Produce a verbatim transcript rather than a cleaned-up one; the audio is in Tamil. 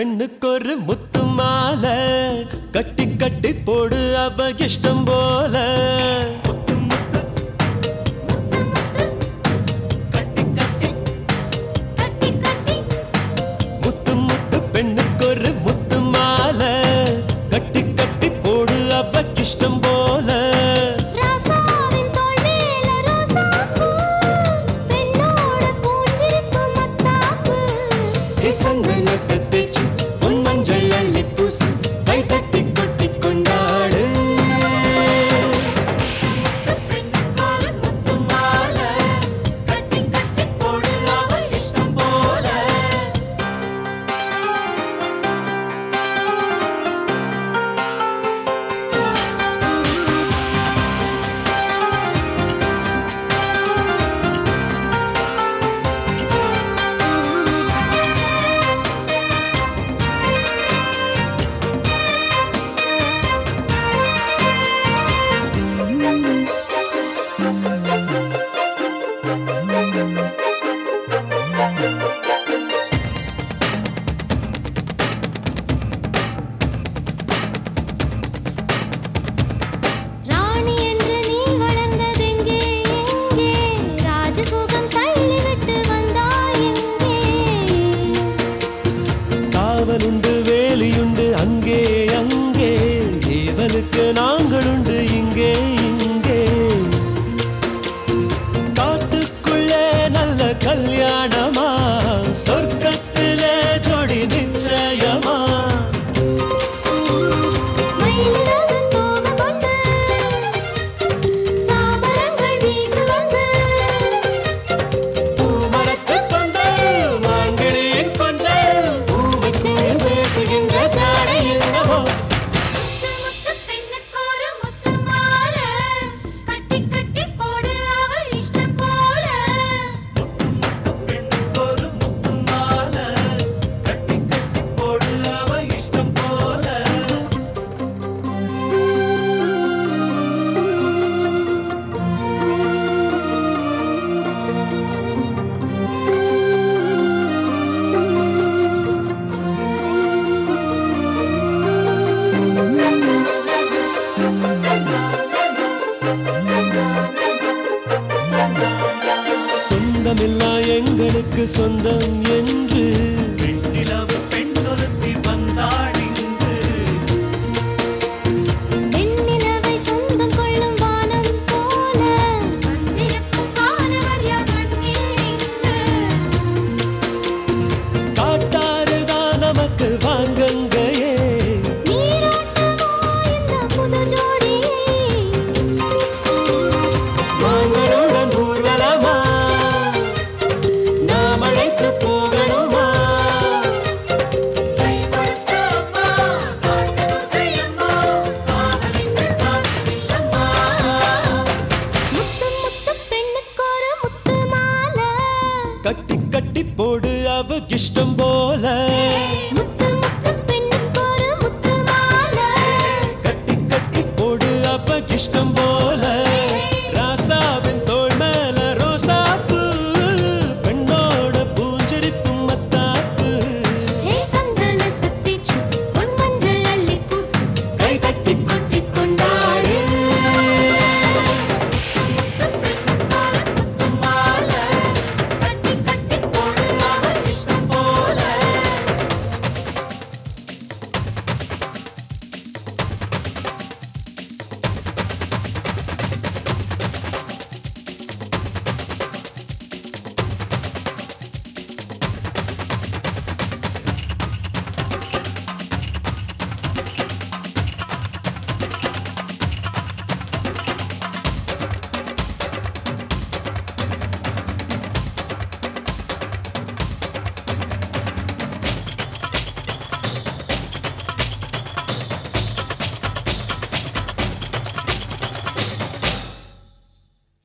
பெண்ணுக்கொரு முத்து மாலை கட்டி கட்டி போடு அவ இஷ்டம் போல முத்து முத்து பெண்ணுக்கொரு முத்து மாலை கட்டி கட்டி போடு அவ இஷ்டம் போல சந்தனத்தை தேச்சு பொன் மஞ்சள் அள்ளி பூசி கை தட்டி கொட்டி கொண்டாடு காவலுண்டு வேலியுண்டு அங்கே அங்கே ஏவலுக்கு நாங்களுண்டு இங்கே இங்கே காட்டுக்குள்ளே நல்ல கல்யாணமா சொர்க்கத்திலே ஜோடி நிச்சயமா சொந்தமில்லா எங்களுக்கு சொந்தம் என்று பெண்ணிலவு பெண்ணொருத்தி வந்தாள் இங்கு பெண்ணிலவை சொந்தம் கொள்ளும் வானம் போல வந்திருக்கும் வானவர் யார் மண்ணில் இங்கு காட்டாறுதான் நமக்கு வாங்கங்கையே நீராட்டமோ இந்த புது ஜோடி மாங்களுடன் ஊர்வலமா கட்டி கட்டி போடு அவ இஷ்டம் போல முத்து முத்து பெண்ணுக்கொரு முத்து மாலை கட்டி கட்டி போடு அவ இஷ்டம் போல